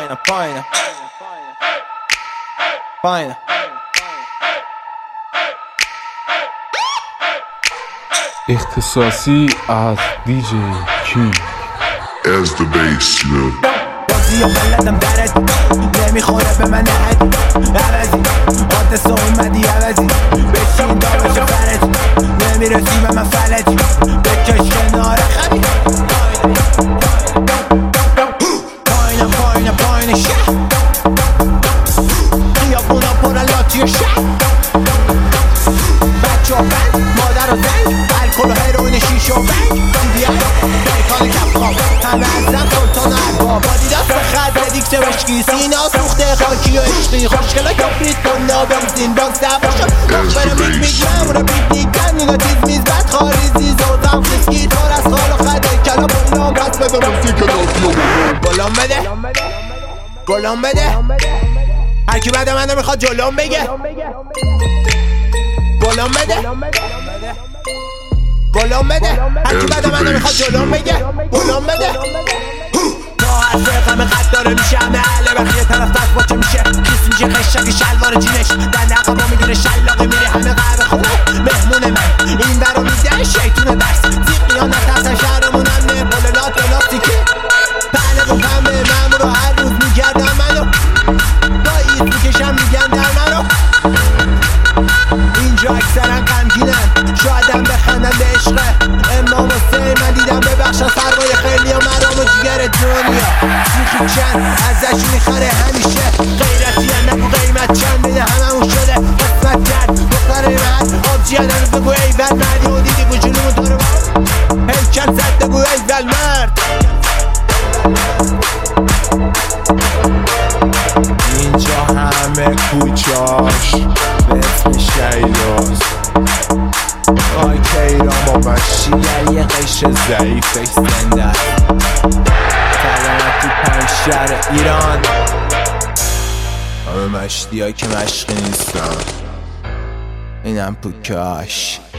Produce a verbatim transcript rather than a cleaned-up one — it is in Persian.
پایین پایین پایین اختصاصی از دی جی کینگ. As the bass, you know. بازی و بلدم درد نمیخوره به من نهد عوضی آدرس اومدی عوضی بشین دامش فرج نمیرسی به من فلج بکش کنار خمی پایین پایین پایین شهر خیابونا پر لاتی و شهر بچه و بند مادر و زنگ الکل و هروین شیشه و بنگ دیدی هم بیکان کف خواب همه ازم سلطان ارباب با دیدست به خد دیکته وشکی سینا سوخته خاکی و عشقی خوشگلا کفریت کن نابنزین باز دباشم مخبر میگ میگ ممورا بیگ بیگ بند نیگا تیز میز بد خاریزی زوزم خسکی تار از خال و خده کلا بلام پس بده موسیق لاتی و بلام بده گلام بده هرکی بعد منو میخواد جلوم بگه بلام بده بلام بده هرکی بعد منو میخواد جلوم بگه بلام بده تا حرف غم قد داره میشه همه اهل بخیه طرف دست باچه میشه کیس میشه خشک شلوار جینش در نقبا میگیره شلاقی میره همه قهوه خونه مهمون من این برا میده شیطون درس زیقیان نترسن شهرمون امنه بلولات و لاستیکی پهله و پنبه ممور رو هر روز میگردم منو با ایز میکشم میگن در منو اینجا اکثرا غمگینن شایدم بخندن به عشقه امام حسین من دیدم ببخشن سرمایه خیلی و مرام و جگر دنیا میخی چند ازش میخره همیشه غیرتی نگو قیمت چند بده هممون شده قسمت کرد دختر مرد آبجی هنوز بگو ایول مردی و دیدی گوشونمون داره با هیکل زد بگو ایول مرد اینجا همه کوچاش به اسم شیلاز آی کیرام و بشیر یه قش ضعیفش زنده سلامتی پنج شهر ایران همه مشتی های که مشقی نیستن اینم پوکاش